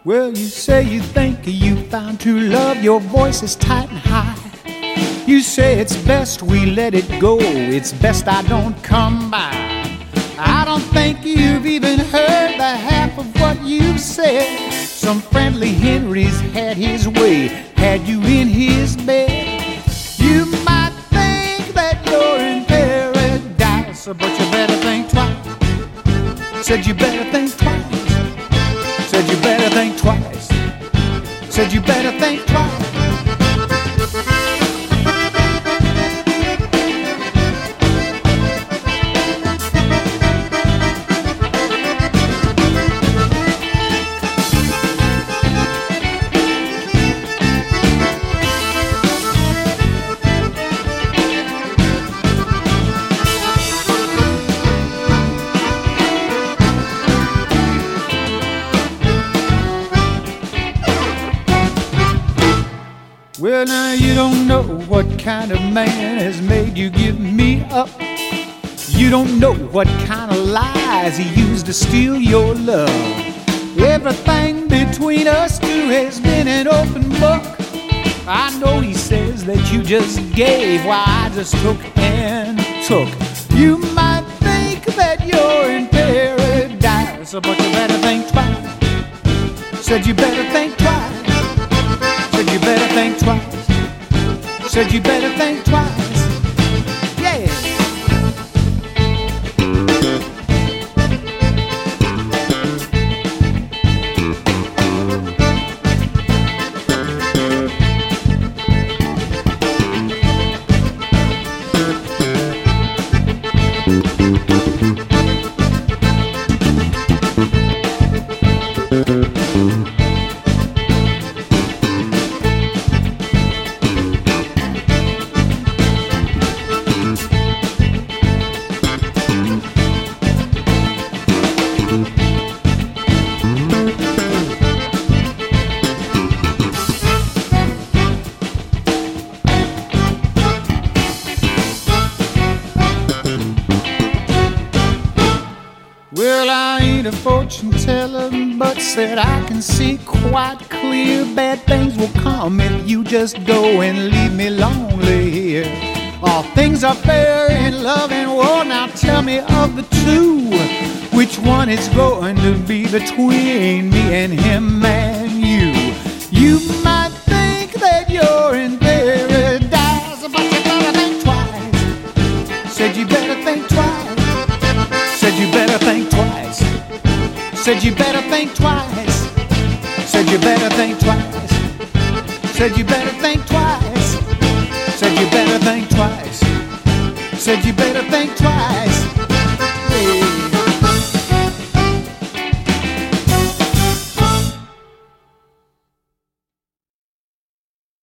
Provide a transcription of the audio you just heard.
Well, you say you think you found true love, your voice is tight and high. You say it's best we let it go, it's best I don't come by. I don't think you've even heard the half of what you've said. Some friendly Henry's had his way, had you in his bed. You might think that you're in paradise, but you better think twice. Said you better think twice. Said you better think twice. Said you better think twice. Well, now you don't know what kind of man has made you give me up. You don't know what kind of lies he used to steal your love. Everything between us two has been an open book. I know he says that you just gave while I just took and took. You might think that you're in paradise, but you better think twice. Said you better think twice. Said you better think twice. Said you better think twice. Yeah. Well, I ain't a fortune teller, but said I can see quite clear bad things will come if you just go and leave me lonely here. All things are fair in love and war. Now tell me of the two, which one is going to be between me and him and you? You might think that you're in paradise, but you better think twice. Said you better think twice. Said you better think twice. Said you better think twice. Said you better think twice. Said you better think twice. Said you better think twice. Said you better think twice. Yeah.